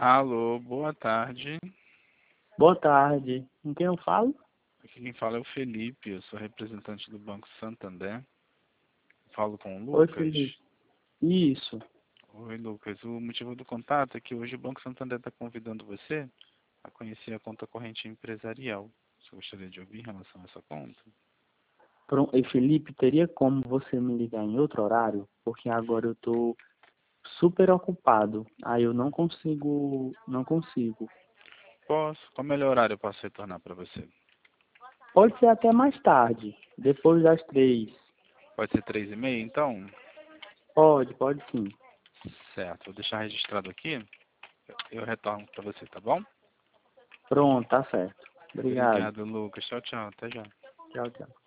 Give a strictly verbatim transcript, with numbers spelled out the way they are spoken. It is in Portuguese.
Alô, boa tarde. Boa tarde. Com quem eu falo? Aqui quem fala é o Felipe, eu sou representante do Banco Santander. Falo com o Oi, Lucas. Felipe. Isso. Oi, Lucas. O motivo do contato é que hoje o Banco Santander está convidando você a conhecer a conta corrente empresarial. Você gostaria de ouvir em relação a essa conta? Pron- E Felipe, teria como você me ligar em outro horário? Porque agora eu tô super ocupado. Aí eu não consigo, não consigo. Posso. Qual melhor horário eu posso retornar para você? Pode ser até mais tarde, depois das três. Pode ser três e meia, então? Pode, pode sim. Certo, vou deixar registrado aqui. Eu retorno para você, tá bom? Pronto, tá certo. Obrigado. Obrigado, Lucas. Tchau, tchau. Até já. Tchau, tchau.